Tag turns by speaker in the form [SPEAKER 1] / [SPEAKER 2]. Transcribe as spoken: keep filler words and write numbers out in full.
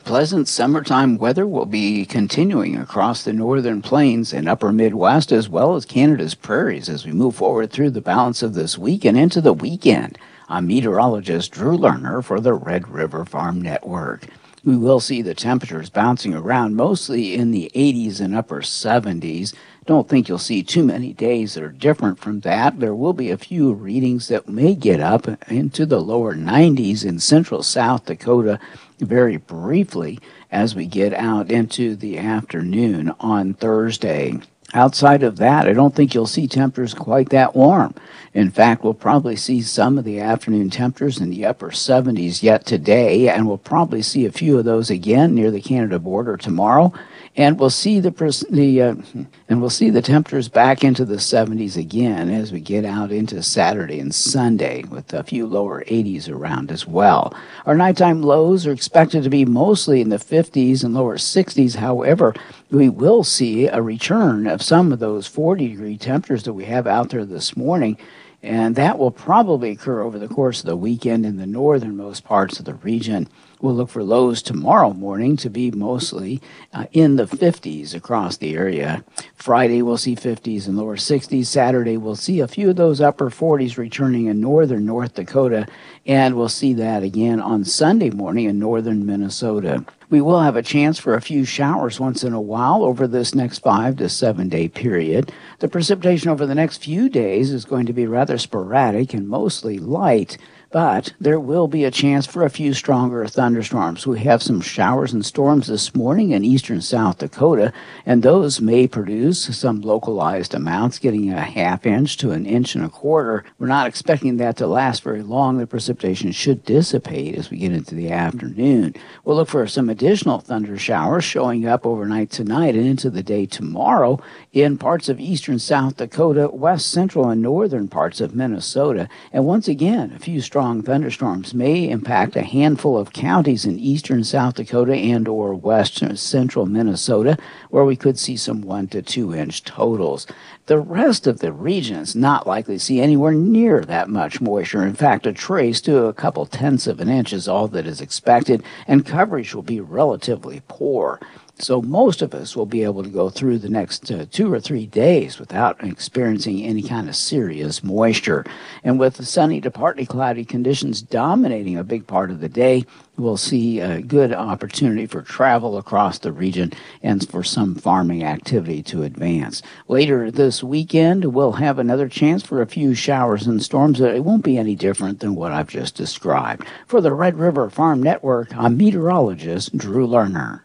[SPEAKER 1] Pleasant summertime weather will be continuing across the northern plains and upper Midwest as well as Canada's prairies as we move forward through the balance of this week and into the weekend. I'm meteorologist Drew Lerner for the Red River Farm Network. We will see the temperatures bouncing around mostly in the eighties and upper seventies. Don't think you'll see too many days that are different from that. There will be a few readings that may get up into the lower nineties in central South Dakota very briefly as we get out into the afternoon on Thursday. Outside of that, I don't think you'll see temperatures quite that warm. In fact, we'll probably see some of the afternoon temperatures in the upper seventies yet today, and we'll probably see a few of those again near the Canada border tomorrow. And we'll see the the uh, and we'll see the temperatures back into the seventies again as we get out into Saturday and Sunday, with a few lower eighties around as well. Our nighttime lows are expected to be mostly in the fifties and lower sixties. However, we will see a return of some of those forty degree temperatures that we have out there this morning. And that will probably occur over the course of the weekend in the northernmost parts of the region. We'll look for lows tomorrow morning to be mostly uh, in the fifties across the area. Friday, we'll see fifties and lower sixties. Saturday, we'll see a few of those upper forties returning in northern North Dakota. And we'll see that again on Sunday morning in northern Minnesota. We will have a chance for a few showers once in a while over this next five to seven day period. The precipitation over the next few days is going to be rather sporadic and mostly light, but there will be a chance for a few stronger thunderstorms. We have some showers and storms this morning in eastern South Dakota, and those may produce some localized amounts, getting a half inch to an inch and a quarter. We're not expecting that to last very long. The precipitation should dissipate as we get into the afternoon. We'll look for some additional thunder showers showing up overnight tonight and into the day tomorrow in parts of eastern South Dakota, west central and northern parts of Minnesota. And once again, a few strong thunderstorms may impact a handful of counties in eastern South Dakota and or west central Minnesota, where we could see some one to two inch totals. The rest of the region is not likely to see anywhere near that much moisture. In fact, a trace to a couple tenths of an inch is all that is expected, and coverage will be relatively poor. So most of us will be able to go through the next uh, two or three days without experiencing any kind of serious moisture. And with the sunny to partly cloudy conditions dominating a big part of the day, we'll see a good opportunity for travel across the region and for some farming activity to advance. Later this weekend, we'll have another chance for a few showers and storms. It won't be any different than what I've just described. For the Red River Farm Network, I'm meteorologist Drew Lerner.